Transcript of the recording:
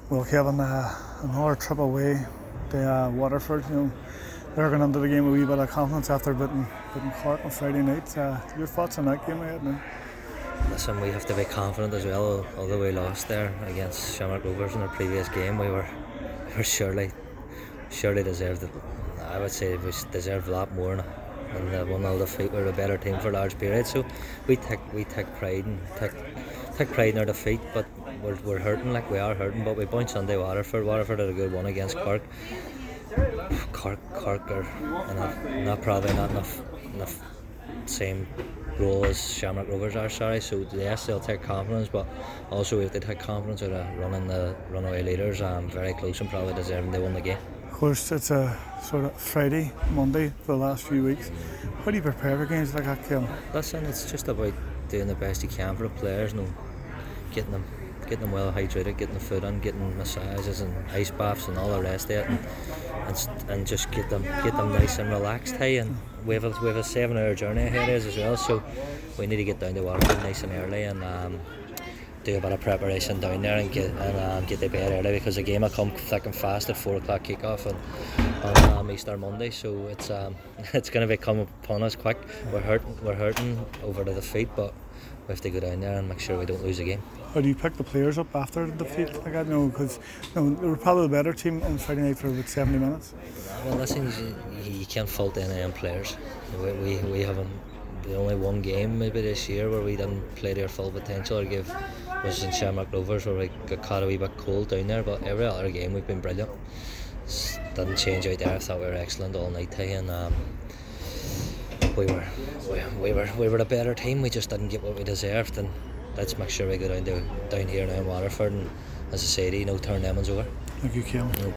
Well, Kevin, another trip away to Waterford. They're going into the game with a wee bit of confidence after beating Cork on Friday night. Your thoughts on that game, mate? Listen, we have to be confident as well. Although we lost there against Shamrock Rovers in our previous game, we were surely deserved it. I would say we deserved a lot more than the 1-0 defeat. We were a better team for large periods, so we take pride in our defeat. But we're hurting, like we are hurting. But we bounced Sunday Waterford. Waterford had a good one against Cork. Cork are not probably not enough same role as Shamrock Rovers are, so yes, they'll take confidence, but also if they take confidence out of running the runaway leaders, very close and probably deserving they won the game. Of course, it's a sort of Friday, Monday for the last few weeks. How do you prepare for games like that, Kim? Listen, it's just about doing the best you can for the players, getting them well hydrated, getting the food in, getting massages and ice baths and all the rest of it, and just get them nice and relaxed. Hey, and we have a 7-hour journey ahead of us as well, so we need to get down to Waterford nice and early and do a bit of preparation down there and get to bed early, because the game will come thick and fast at 4 o'clock kickoff on Easter Monday, so it's going to come upon us quick. We're hurting over the defeat, but we have to go down there and make sure we don't lose the game. How do you pick the players up after the defeat like that? Because they were probably the better team on Friday night for about 70 minutes. Well, listen, you can't fault any of them players. We have only one game maybe this year where we didn't play their full potential or was in Shamrock Rovers, where we got caught a wee bit cold down there, but every other game we've been brilliant. Didn't change out there. I thought we were excellent all night, and we were a better team. We just didn't get what we deserved, and let's make sure we go down here now in Waterford and, as I say, turn them ones over. Thank you, Kim. No